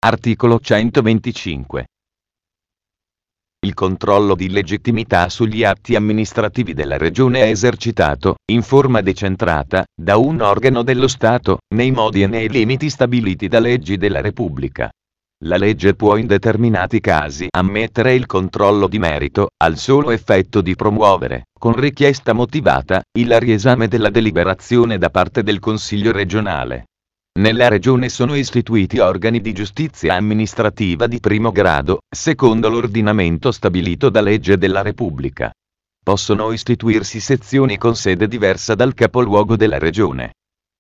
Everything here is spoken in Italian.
Articolo 125. Il controllo di legittimità sugli atti amministrativi della Regione è esercitato, in forma decentrata, da un organo dello Stato, nei modi e nei limiti stabiliti da leggi della Repubblica. La legge può in determinati casi ammettere il controllo di merito, al solo effetto di promuovere, con richiesta motivata, il riesame della deliberazione da parte del Consiglio regionale. Nella Regione sono istituiti organi di giustizia amministrativa di primo grado, secondo l'ordinamento stabilito da legge della Repubblica. Possono istituirsi sezioni con sede diversa dal capoluogo della Regione.